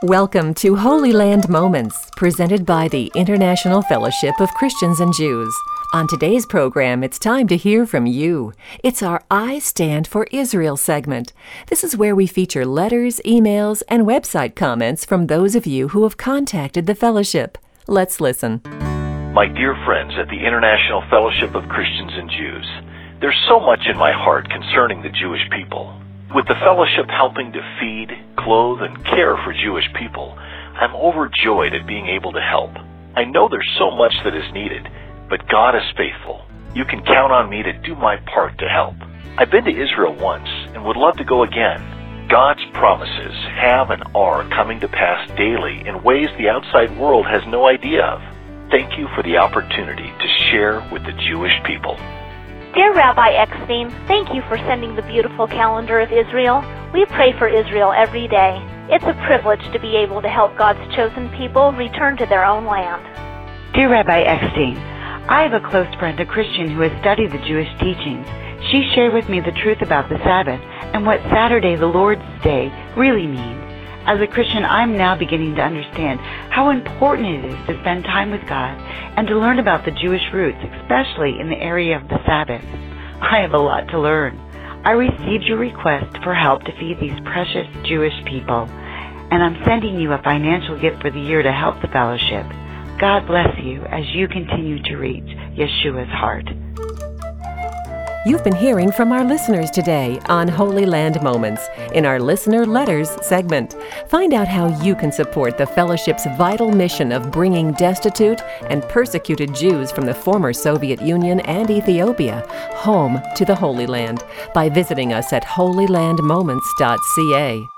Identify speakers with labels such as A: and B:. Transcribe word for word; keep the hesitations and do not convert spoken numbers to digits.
A: Welcome to Holy Land Moments, presented by the International Fellowship of Christians and Jews. On today's program, it's time to hear from you. It's our I Stand for Israel segment. This is where we feature letters, emails, and website comments from those of you who have contacted the fellowship. Let's listen.
B: My dear friends at the International Fellowship of Christians and Jews, there's so much in my heart concerning the Jewish people. With the fellowship helping to feed, clothe, and care for Jewish people, I'm overjoyed at being able to help. I know there's so much that is needed, but God is faithful. You can count on me to do my part to help. I've been to Israel once and would love to go again. God's promises have and are coming to pass daily in ways the outside world has no idea of. Thank you for the opportunity to share with the Jewish people.
C: Dear Rabbi Eckstein, thank you for sending the beautiful calendar of Israel. We pray for Israel every day. It's a privilege to be able to help God's chosen people return to their own land.
D: Dear Rabbi Eckstein, I have a close friend, a Christian, who has studied the Jewish teachings. She shared with me the truth about the Sabbath and what Saturday, the Lord's Day, really means. As a Christian, I'm now beginning to understand how important it is to spend time with God and to learn about the Jewish roots, especially in the area of the Sabbath. I have a lot to learn. I received your request for help to feed these precious Jewish people, and I'm sending you a financial gift for the year to help the fellowship. God bless you as you continue to reach Yeshua's heart.
A: You've been hearing from our listeners today on Holy Land Moments in our Listener Letters segment. Find out how you can support the Fellowship's vital mission of bringing destitute and persecuted Jews from the former Soviet Union and Ethiopia home to the Holy Land by visiting us at holy land moments dot c a.